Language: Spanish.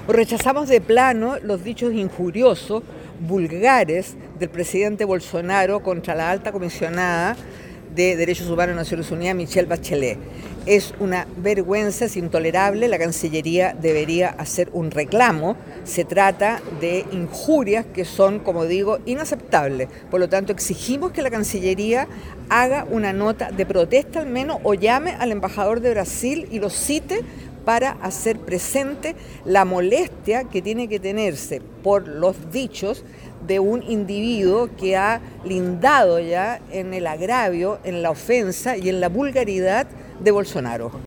Rechazamos de plano los dichos injuriosos, vulgares del presidente Bolsonaro contra la alta comisionada de Derechos Humanos de Naciones Unidas, Michelle Bachelet. Es una vergüenza, es intolerable, la Cancillería debería hacer un reclamo. Se trata de injurias que son, como digo, inaceptables. Por lo tanto, exigimos que la Cancillería haga una nota de protesta al menos o llame al embajador de Brasil y lo cite para hacer presente la molestia que tiene que tenerse por los dichos de un individuo que ha lindado ya en el agravio, en la ofensa y en la vulgaridad de Bolsonaro.